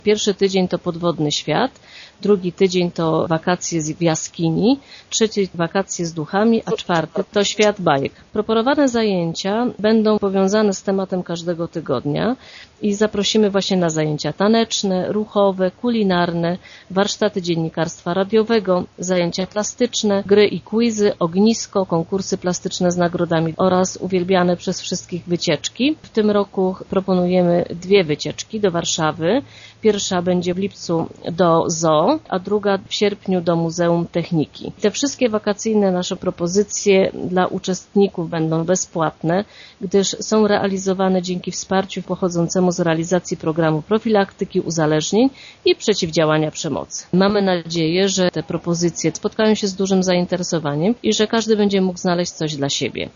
Pierwszy tydzień to podwodny świat, drugi tydzień to wakacje w jaskini, trzeci wakacje z duchami, a czwarty to świat bajek. Proponowane zajęcia będą powiązane z tematem każdego tygodnia i zaprosimy właśnie na zajęcia taneczne, ruchowe, kulinarne, warsztaty dziennikarstwa radiowego, zajęcia plastyczne, gry i quizy, ognisko, konkursy plastyczne z nagrodami oraz uwielbiane przez wszystkich wycieczki. W tym roku proponujemy 2 wycieczki do Warszawy. Pierwsza będzie w lipcu do zoo, a druga w sierpniu do Muzeum Techniki. Te wszystkie wakacyjne nasze propozycje dla uczestników będą bezpłatne, gdyż są realizowane dzięki wsparciu pochodzącemu z realizacji programu profilaktyki uzależnień i przeciwdziałania przemocy. Mamy nadzieję, że te propozycje spotkają się z dużym zainteresowaniem i że każdy będzie mógł znaleźć coś dla siebie.